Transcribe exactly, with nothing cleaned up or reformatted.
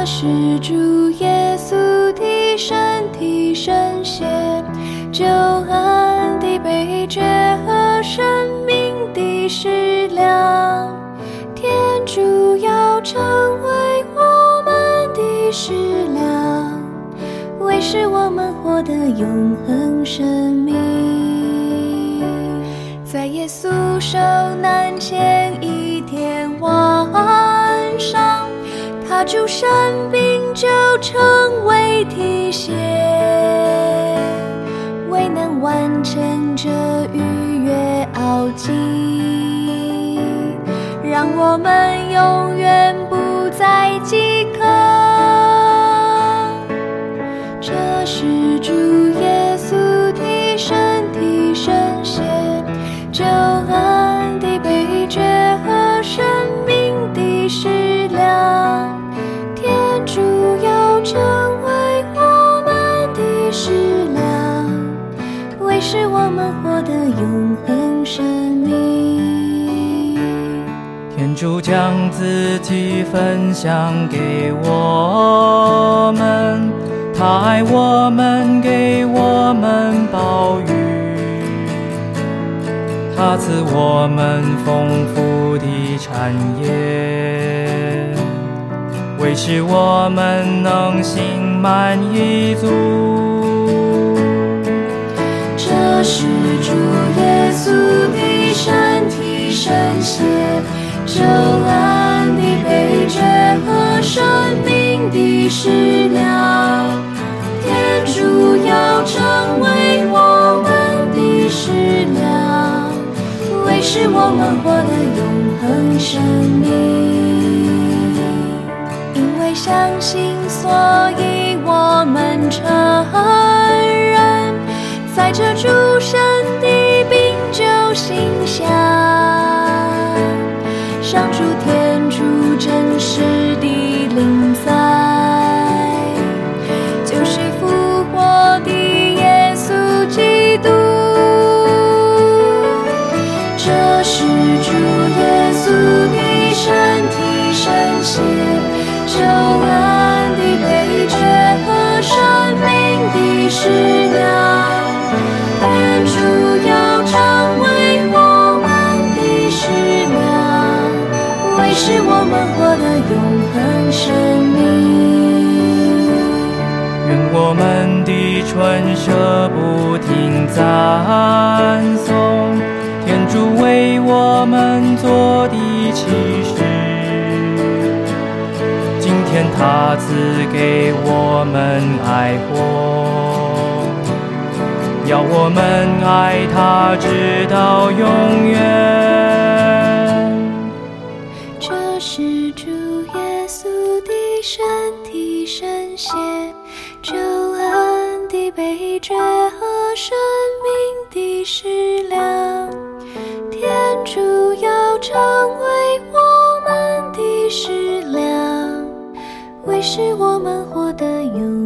这是主耶稣的身体圣血，救恩的秘诀和生命的食粮。天主要成为我们的食粮，为使我们获得永恒生命。在耶稣受难前一天晚上，他主生病就成为体血，为能完成这逾越奥迹，让我们永远不再饥渴。这是主耶稣的身体圣血，救恩的秘诀和生命的食粮。天主要成为我们的食粮，为使我们获得永恒生命。 天主将自己分享给我们，他爱我们，给我们宝玉，他赐我们丰富的产业，为使我们能心满意足。 这是主耶稣的身体圣血，救恩的秘诀和生命的食粮。天主要成为我们的食粮，为使我们获得永恒生命。因为相信，所以我们承认，在这主身的病救馨香，上主天主真实的临在，就是复活的耶稣基督。这是主耶稣的身体圣血，救恩的秘诀和生命的食粮。天主要成为我们的食粮，为使我们获得永恒生命。 愿我们的唇舌不停赞颂天主为我们做的启示。今天他赐给我们爱火，要我们爱他直到永远。 这是主耶稣的身体圣血，救恩的秘诀和生命的食粮。天主要成为我们的食粮，为使我们获得永